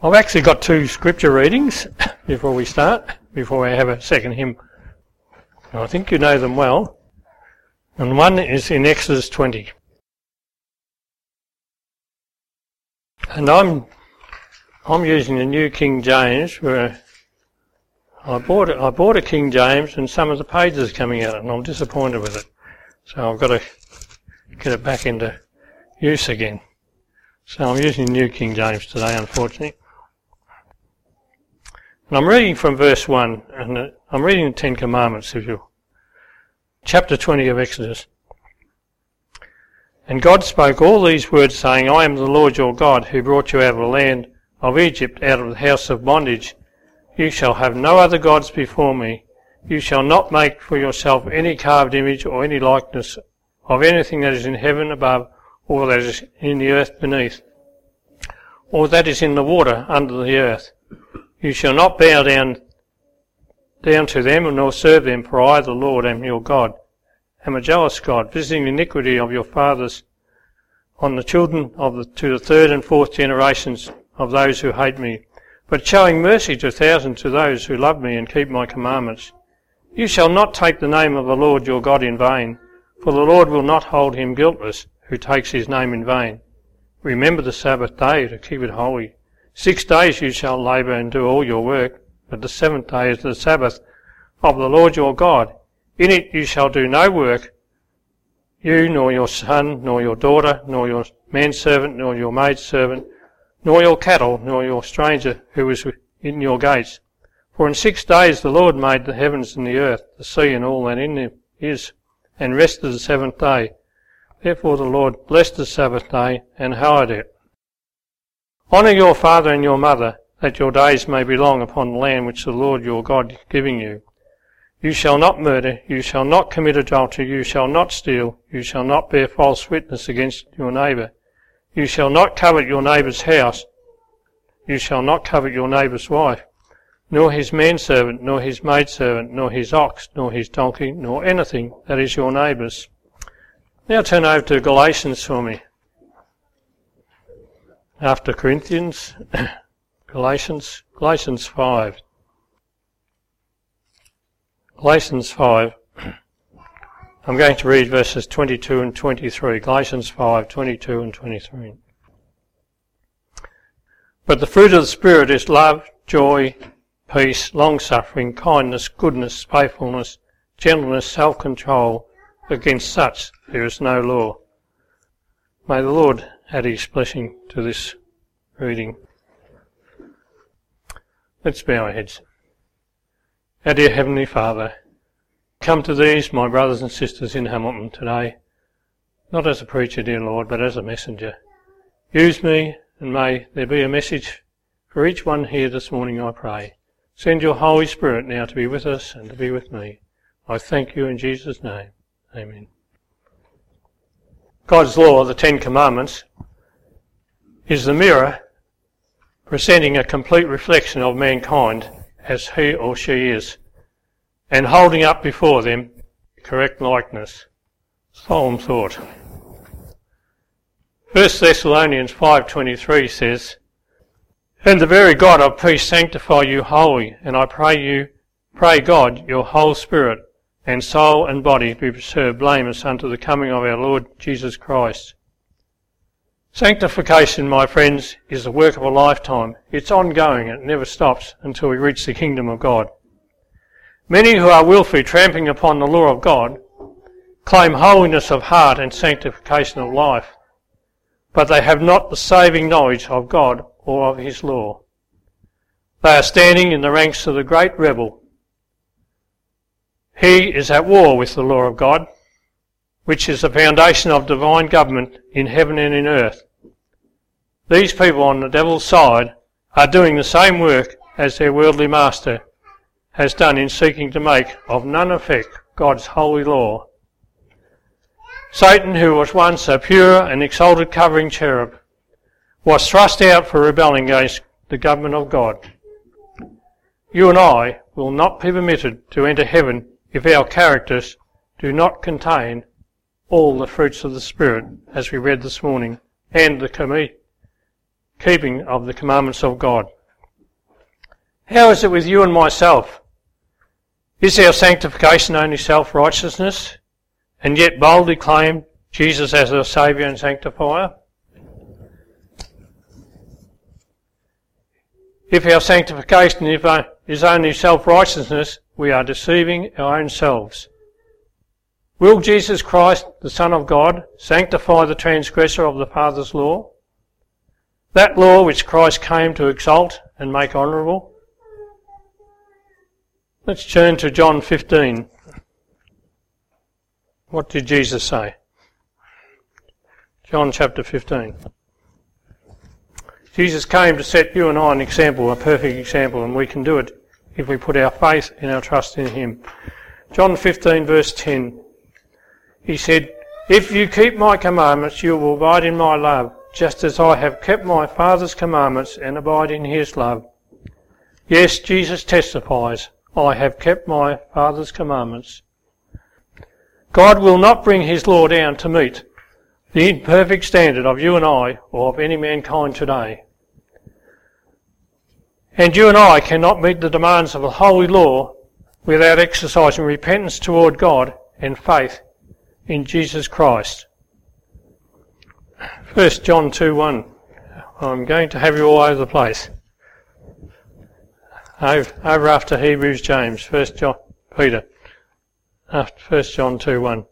I've actually got two scripture readings before we have a second hymn. I think you know them well. And one is in Exodus 20. And I'm using the New King James, where I bought a King James and some of the pages are coming out and I'm disappointed with it. So I've got to get it back into use again. So I'm using New King James today, unfortunately. And I'm reading from verse 1, and I'm reading the Ten Commandments, chapter 20 of Exodus. And God spoke all these words, saying, I am the Lord your God, who brought you out of the land of Egypt, out of the house of bondage. You shall have no other gods before me. You shall not make for yourself any carved image or any likeness of anything that is in heaven above, or that is in the earth beneath, or that is in the water under the earth. You shall not bow down to them, nor serve them, for I, the Lord, am your God, am a jealous God, visiting the iniquity of your fathers on the children to the third and fourth generations of those who hate me, but showing mercy to thousands to those who love me and keep my commandments. You shall not take the name of the Lord your God in vain, for the Lord will not hold him guiltless who takes his name in vain. Remember the Sabbath day to keep it holy. 6 days you shall labour and do all your work, but the seventh day is the Sabbath of the Lord your God. In it you shall do no work, you nor your son, nor your daughter, nor your manservant, nor your maidservant, nor your cattle, nor your stranger who is in your gates. For in 6 days the Lord made the heavens and the earth, the sea and all that in them is, and rested the seventh day. Therefore the Lord blessed the Sabbath day and hallowed it. Honour your father and your mother, that your days may be long upon the land which the Lord your God is giving you. You shall not murder, you shall not commit adultery, you shall not steal, you shall not bear false witness against your neighbour. You shall not covet your neighbour's house, you shall not covet your neighbour's wife, nor his manservant, nor his maidservant, nor his ox, nor his donkey, nor anything that is your neighbour's. Now turn over to Galatians for me. After Corinthians, Galatians 5. Galatians 5. I'm going to read verses 22 and 23. Galatians 5, 22 and 23. But the fruit of the Spirit is love, joy, peace, long-suffering, kindness, goodness, faithfulness, gentleness, self-control. Against such there is no law. May the Lord add his blessing to this reading. Let's bow our heads. Our dear Heavenly Father, come to these, my brothers and sisters in Hamilton today, not as a preacher, dear Lord, but as a messenger. Use me, and may there be a message for each one here this morning, I pray. Send your Holy Spirit now to be with us and to be with me. I thank you in Jesus' name. Amen. God's law, the Ten Commandments, is the mirror presenting a complete reflection of mankind as he or she is, and holding up before them correct likeness. Solemn thought. 1 Thessalonians 5:23 says, And the very God of peace sanctify you wholly, and I pray God, your whole spirit, and soul and body be preserved blameless unto the coming of our Lord Jesus Christ. Sanctification, my friends, is the work of a lifetime. It's ongoing, it never stops until we reach the kingdom of God. Many who are willfully trampling upon the law of God claim holiness of heart and sanctification of life, but they have not the saving knowledge of God or of his law. They are standing in the ranks of the great rebel. He is at war with the law of God, which is the foundation of divine government in heaven and in earth. These people on the devil's side are doing the same work as their worldly master has done in seeking to make of none effect God's holy law. Satan, who was once a pure and exalted covering cherub, was thrust out for rebelling against the government of God. You and I will not be permitted to enter heaven if our characters do not contain all the fruits of the Spirit, as we read this morning, and the keeping of the commandments of God. How is it with you and myself? Is our sanctification only self-righteousness, and yet boldly claim Jesus as our Saviour and Sanctifier? If our sanctification is only self-righteousness, we are deceiving our own selves. Will Jesus Christ, the Son of God, sanctify the transgressor of the Father's law? That law which Christ came to exalt and make honourable? Let's turn to John 15. What did Jesus say? John chapter 15. Jesus came to set you and I an example, a perfect example, and we can do it if we put our faith and our trust in Him. John 15 verse 10. He said, "If you keep my commandments, you will abide in my love, just as I have kept my Father's commandments and abide in His love." Yes, Jesus testifies, I have kept my Father's commandments. God will not bring His law down to meet the imperfect standard of you and I, or of any mankind today. And you and I cannot meet the demands of a holy law without exercising repentance toward God and faith in Jesus Christ. 1 John 2:1. I'm going to have you all over the place. Over after Hebrews, James, 1 John, Peter. After 1 John 2:1.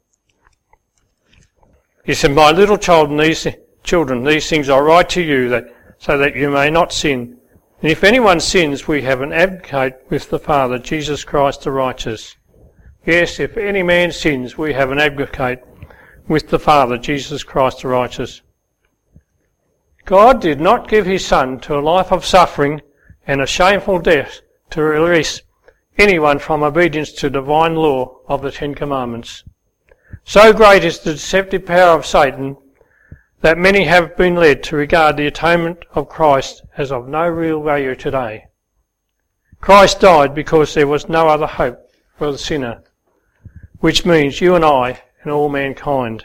He said, "My little children, these things I write to you, so that you may not sin. And if anyone sins, we have an advocate with the Father, Jesus Christ the righteous." Yes, if any man sins, we have an advocate with the Father, Jesus Christ the righteous. God did not give His Son to a life of suffering and a shameful death to release anyone from obedience to divine law of the Ten Commandments. So great is the deceptive power of Satan that many have been led to regard the atonement of Christ as of no real value today. Christ died because there was no other hope for the sinner, which means you and I and all mankind.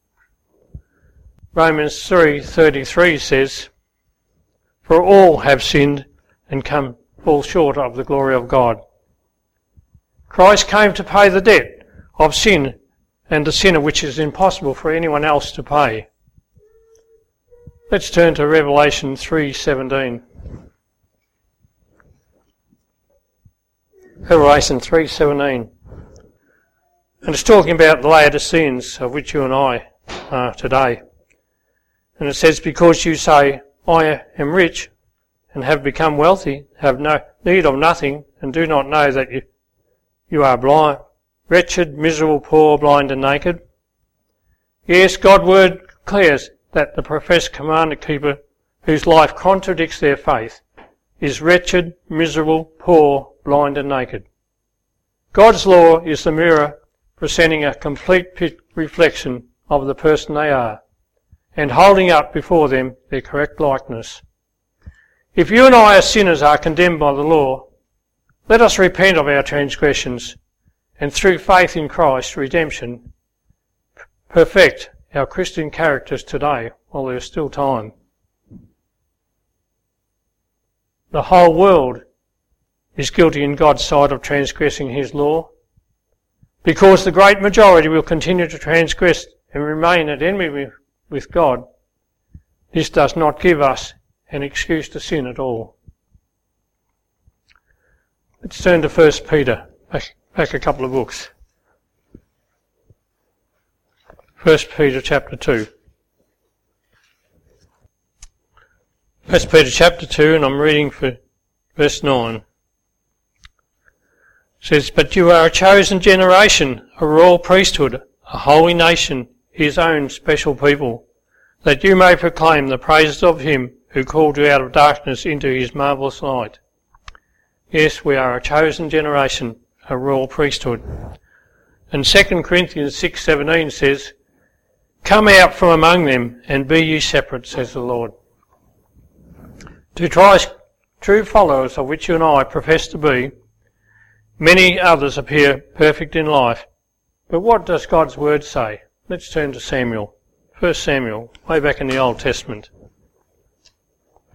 Romans 3:33 says, "For all have sinned and fall short of the glory of God." Christ came to pay the debt of sin and the sinner which is impossible for anyone else to pay. Let's turn to Revelation 3:17. Revelation 3:17. And it's talking about the Laodiceans, of which you and I are today. And it says, "Because you say, I am rich and have become wealthy, have no need of nothing, and do not know that you are blind, wretched, miserable, poor, blind and naked." Yes, God's word declares that the professed commandment keeper whose life contradicts their faith is wretched, miserable, poor, blind and naked. God's law is the mirror presenting a complete reflection of the person they are and holding up before them their correct likeness. If you and I as sinners are condemned by the law, let us repent of our transgressions and through faith in Christ's redemption perfect our Christian characters today while there is still time. The whole world is guilty in God's sight of transgressing His law. Because the great majority will continue to transgress and remain at enmity with God, this does not give us an excuse to sin at all. Let's turn to 1 Peter, back a couple of books. 1 Peter chapter 2. 1 Peter chapter 2, and I'm reading for verse 9. It says, "But you are a chosen generation, a royal priesthood, a holy nation, His own special people, that you may proclaim the praises of Him who called you out of darkness into His marvellous light." Yes, we are a chosen generation, a royal priesthood. And 2 Corinthians 6:17 says, "Come out from among them and be ye separate, says the Lord." To true followers, of which you and I profess to be, many others appear perfect in life. But what does God's word say? Let's turn to Samuel. 1 Samuel, way back in the Old Testament.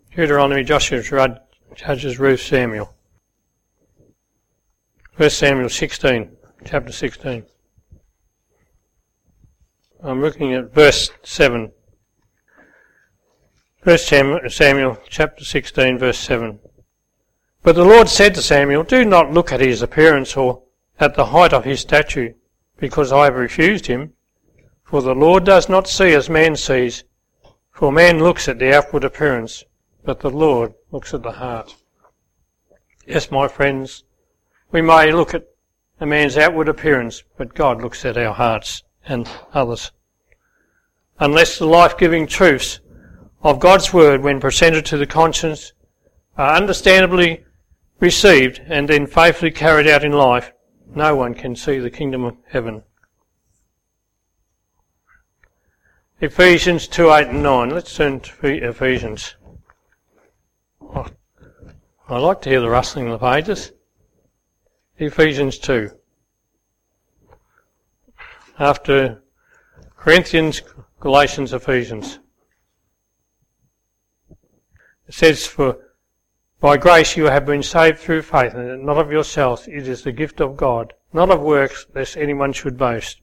Deuteronomy, Joshua, Judges, Ruth, Samuel. 1 Samuel 16, chapter 16. I'm looking at verse 7. 1 Samuel chapter 16, verse 7. But the Lord said to Samuel, do not look at his appearance or at the height of his stature, because I have refused him. For the Lord does not see as man sees, for man looks at the outward appearance, but the Lord looks at the heart. Yes, my friends, we may look at a man's outward appearance, but God looks at our hearts and others. Unless the life-giving truths of God's word, when presented to the conscience, are understandably received and then faithfully carried out in life, no one can see the kingdom of heaven. Ephesians 2, 8 and 9. Let's turn to Ephesians. Oh, I like to hear the rustling of the pages. Ephesians 2. After Corinthians, Galatians, Ephesians. It says, for by grace you have been saved through faith, and not of yourselves, it is the gift of God, not of works, lest anyone should boast.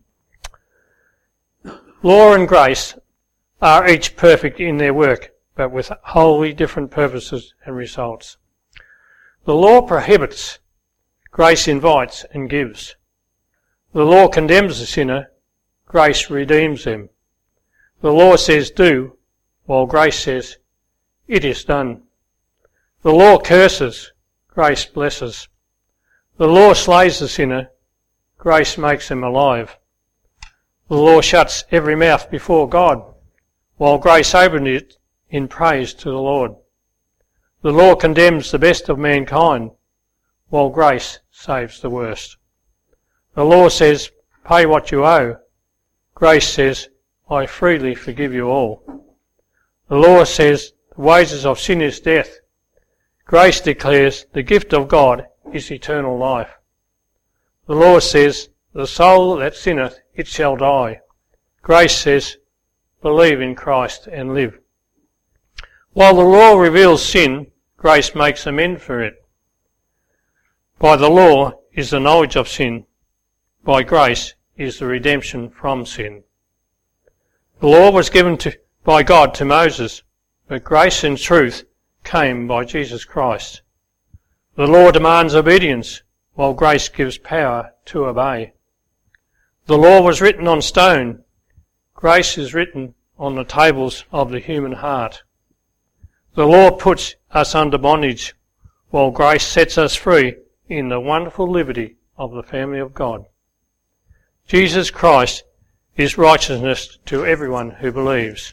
Law and grace are each perfect in their work, but with wholly different purposes and results. The law prohibits, grace invites and gives. The law condemns the sinner, grace redeems them. The law says do, while grace says it is done. The law curses, grace blesses. The law slays the sinner, grace makes him alive. The law shuts every mouth before God, while grace opened it in praise to the Lord. The law condemns the best of mankind, while grace saves the worst. The law says, pay what you owe. Grace says, I freely forgive you all. The law says, the wages of sin is death. Grace declares, the gift of God is eternal life. The law says, the soul that sinneth, it shall die. Grace says, believe in Christ and live. While the law reveals sin, grace makes amends for it. By the law is the knowledge of sin. By grace is the redemption from sin. The law was given by God to Moses, but grace and truth came by Jesus Christ. The law demands obedience, while grace gives power to obey. The law was written on stone. Grace is written on the tables of the human heart. The law puts us under bondage, while grace sets us free in the wonderful liberty of the family of God. Jesus Christ is righteousness to everyone who believes.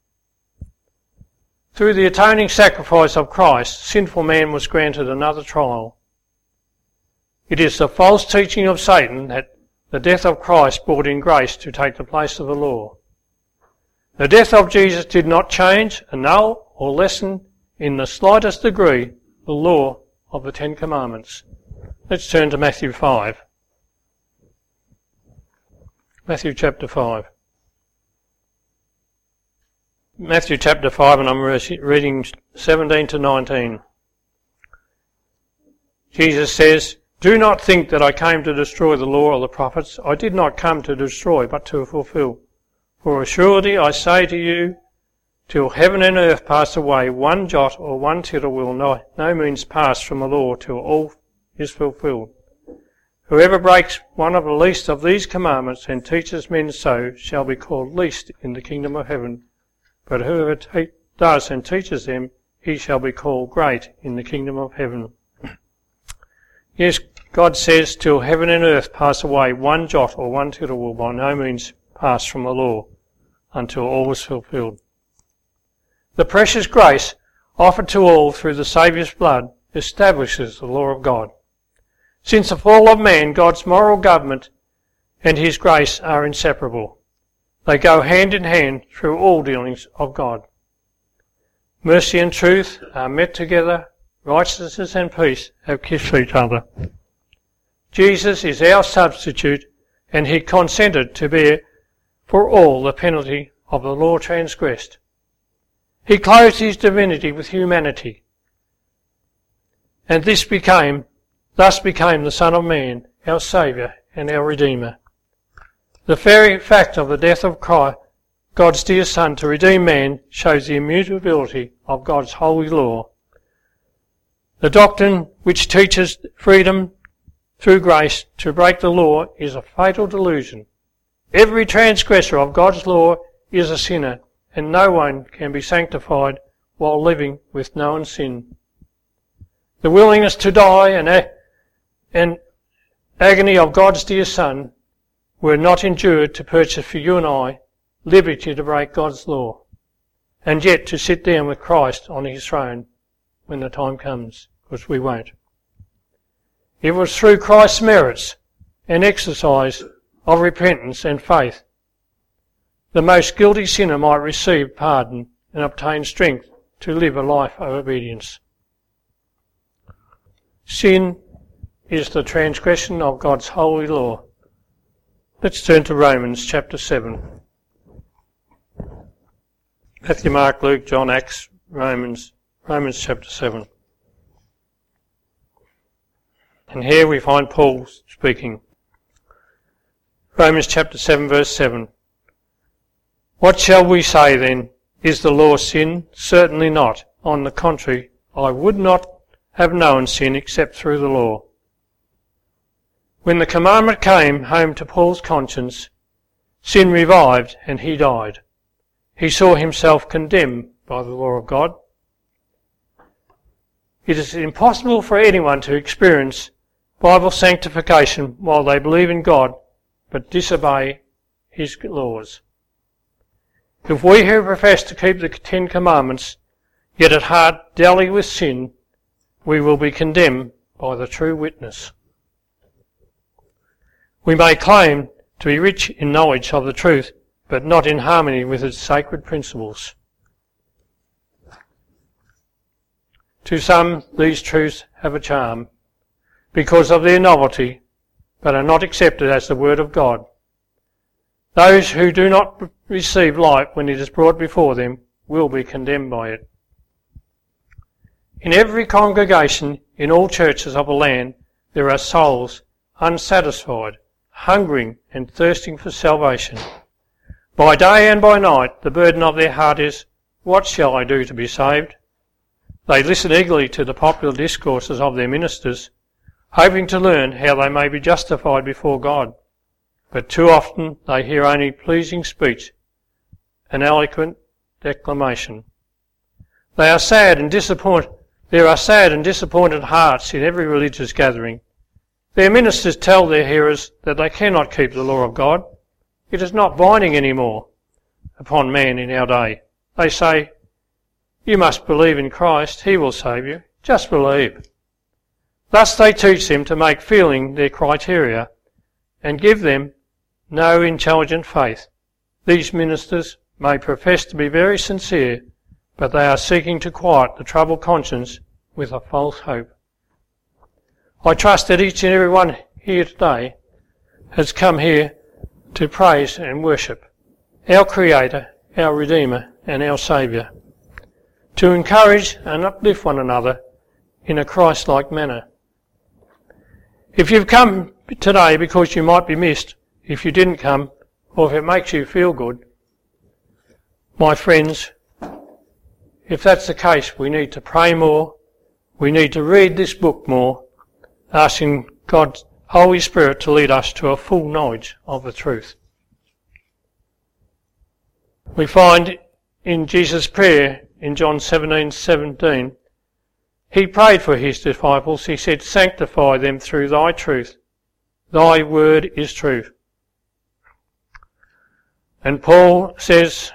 Through the atoning sacrifice of Christ, sinful man was granted another trial. It is the false teaching of Satan that the death of Christ brought in grace to take the place of the law. The death of Jesus did not change, annul, or lessen in the slightest degree the law of the Ten Commandments. Let's turn to Matthew 5. Matthew chapter 5. Matthew chapter 5, and I'm reading 17 to 19. Jesus says, do not think that I came to destroy the law or the prophets. I did not come to destroy, but to fulfill. For assuredly I say to you, till heaven and earth pass away, one jot or one tittle will no means pass from the law till all is fulfilled. Whoever breaks one of the least of these commandments and teaches men so shall be called least in the kingdom of heaven. But whoever does and teaches them, he shall be called great in the kingdom of heaven. Yes, God says, till heaven and earth pass away, one jot or one tittle will by no means pass from the law until all is fulfilled. The precious grace offered to all through the Saviour's blood establishes the law of God. Since the fall of man, God's moral government and his grace are inseparable. They go hand in hand through all dealings of God. Mercy and truth are met together. Righteousness and peace have kissed each other. Jesus is our substitute, and he consented to bear for all the penalty of the law transgressed. He clothed his divinity with humanity, and thus became the Son of Man, our Saviour and our Redeemer. The very fact of the death of Christ, God's dear Son, to redeem man, shows the immutability of God's holy law. The doctrine which teaches freedom through grace to break the law is a fatal delusion. Every transgressor of God's law is a sinner, and no one can be sanctified while living with known sin. The willingness to die and agony of God's dear Son were not endured to purchase for you and I liberty to break God's law, and yet to sit down with Christ on his throne when the time comes, because we won't. It was through Christ's merits and exercise of repentance and faith the most guilty sinner might receive pardon and obtain strength to live a life of obedience. Sin is the transgression of God's holy law. Let's turn to Romans chapter 7. Matthew, Mark, Luke, John, Acts, Romans chapter 7. And here we find Paul speaking. Romans chapter 7 verse 7. What shall we say then? Is the law sin? Certainly not. On the contrary, I would not have known sin except through the law. When the commandment came home to Paul's conscience, sin revived and he died. He saw himself condemned by the law of God. It is impossible for anyone to experience Bible sanctification while they believe in God but disobey his laws. If we who profess to keep the 10 Commandments, yet at heart dally with sin, we will be condemned by the true witness. We may claim to be rich in knowledge of the truth, but not in harmony with its sacred principles. To some, these truths have a charm because of their novelty, but are not accepted as the Word of God. Those who do not receive light when it is brought before them will be condemned by it. In every congregation, in all churches of a land, there are souls unsatisfied, hungering and thirsting for salvation. By day and by night, the burden of their heart is, what shall I do to be saved? They listen eagerly to the popular discourses of their ministers, hoping to learn how they may be justified before God. But too often they hear only pleasing speech, an eloquent declamation. There are sad and disappointed hearts in every religious gathering. Their ministers tell their hearers that they cannot keep the law of God. It is not binding anymore upon man in our day. They say, you must believe in Christ, he will save you. Just believe. Thus they teach them to make feeling their criteria and give them no intelligent faith. These ministers may profess to be very sincere, but they are seeking to quiet the troubled conscience with a false hope. I trust that each and every one here today has come here to praise and worship our Creator, our Redeemer and our Saviour, to encourage and uplift one another in a Christ-like manner. If you've come today because you might be missed, if you didn't come, or if it makes you feel good, my friends, if that's the case, we need to pray more, we need to read this book more, asking God's Holy Spirit to lead us to a full knowledge of the truth. We find in Jesus' prayer in John 17:17, he prayed for his disciples. He said, sanctify them through thy truth. Thy word is truth. And Paul says,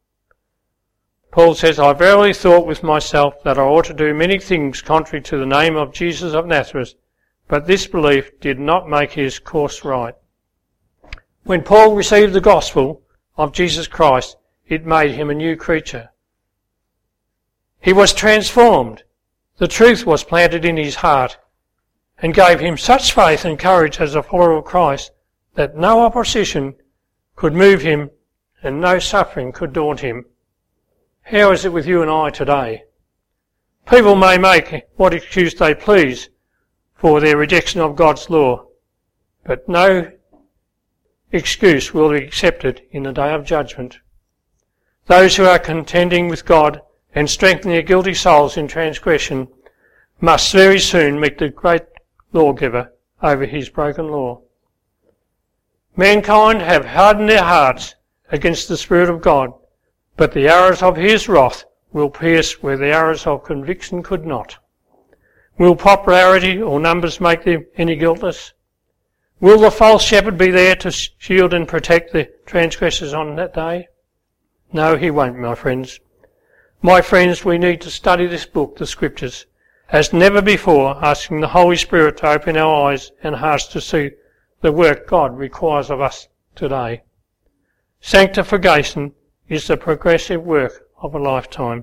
I verily thought with myself that I ought to do many things contrary to the name of Jesus of Nazareth, but this belief did not make his course right. When Paul received the gospel of Jesus Christ, it made him a new creature. He was transformed. The truth was planted in his heart and gave him such faith and courage as a follower of Christ that no opposition could move him and no suffering could daunt him. How is it with you and I today? People may make what excuse they please for their rejection of God's law, but no excuse will be accepted in the day of judgment. Those who are contending with God and strengthening their guilty souls in transgression must very soon meet the great lawgiver over his broken law. Mankind have hardened their hearts against the Spirit of God, but the arrows of his wrath will pierce where the arrows of conviction could not. Will popularity or numbers make them any guiltless? Will the false shepherd be there to shield and protect the transgressors on that day? No, he won't, my friends. My friends, we need to study this book, the Scriptures, as never before, asking the Holy Spirit to open our eyes and hearts to see the work God requires of us today. Sanctification is the progressive work of a lifetime.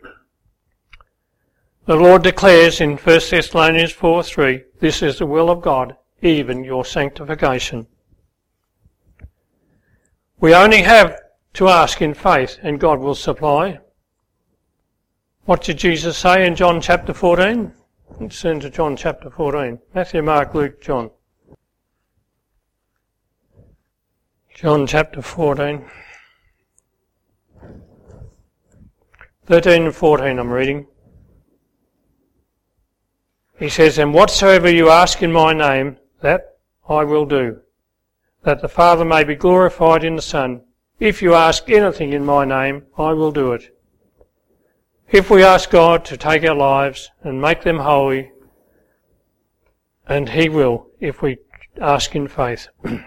The Lord declares in 1 Thessalonians 4:3, this is the will of God, even your sanctification. We only have to ask in faith and God will supply. What did Jesus say in John chapter 14? Let's turn to John chapter 14. Matthew, Mark, Luke, John. John chapter 14. 13 and 14 I'm reading. He says, and whatsoever you ask in my name, that I will do, that the Father may be glorified in the Son. If you ask anything in my name, I will do it. If we ask God to take our lives and make them holy, and he will, if we ask in faith. You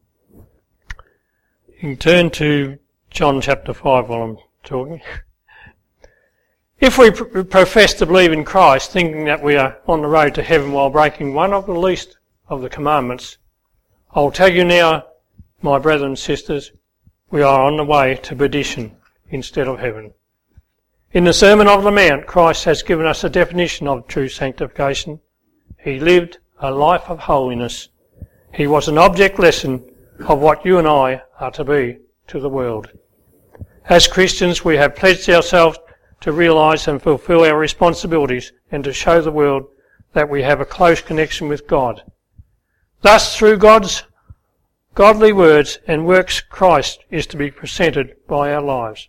can turn to John chapter 5 while I'm talking. If we profess to believe in Christ, thinking that we are on the road to heaven while breaking one of the least of the commandments, I'll tell you now, my brothers and sisters, we are on the way to perdition instead of heaven. In the Sermon on the Mount, Christ has given us a definition of true sanctification. He lived a life of holiness. He was an object lesson of what you and I are to be to the world. As Christians, we have pledged ourselves to realise and fulfil our responsibilities and to show the world that we have a close connection with God. Thus, through God's godly words and works, Christ is to be represented by our lives.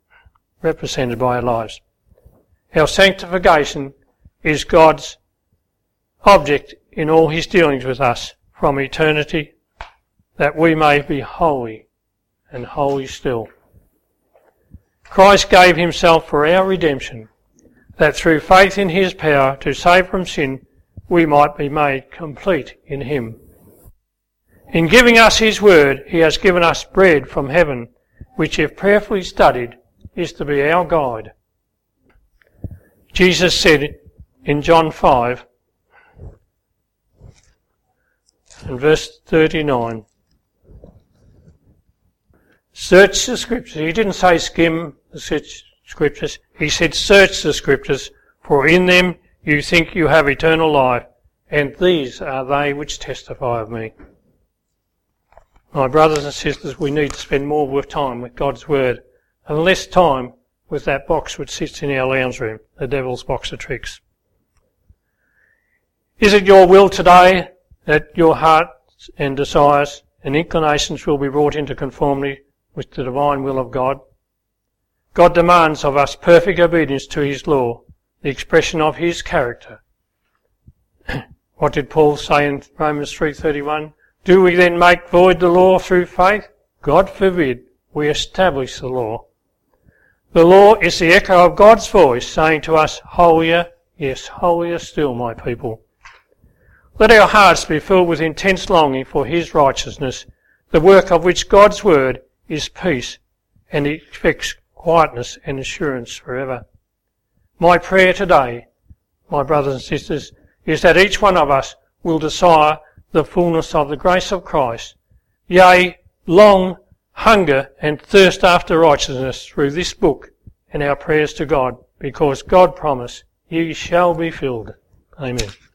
Our sanctification is God's object in all his dealings with us from eternity, that we may be holy and holy still. Christ gave himself for our redemption, that through faith in his power to save from sin, we might be made complete in him. In giving us his word, he has given us bread from heaven, which if prayerfully studied, is to be our guide. Jesus said in John 5 and verse 39, search the Scriptures. He didn't say skim the Scriptures. He said search the Scriptures, for in them you think you have eternal life, and these are they which testify of me. My brothers and sisters, we need to spend more time with God's Word and less time with that box which sits in our lounge room, the devil's box of tricks. Is it your will today that your hearts and desires and inclinations will be brought into conformity with the divine will of God? God demands of us perfect obedience to his law, the expression of his character. What did Paul say in Romans 3:31? Do we then make void the law through faith? God forbid. We establish the law. The law is the echo of God's voice saying to us, holier, yes, holier still, my people. Let our hearts be filled with intense longing for his righteousness, the work of which God's word is peace, and it effects quietness and assurance forever. My prayer today, my brothers and sisters, is that each one of us will desire the fullness of the grace of Christ, yea, long hunger and thirst after righteousness through this book and our prayers to God, because God promised, ye shall be filled. Amen.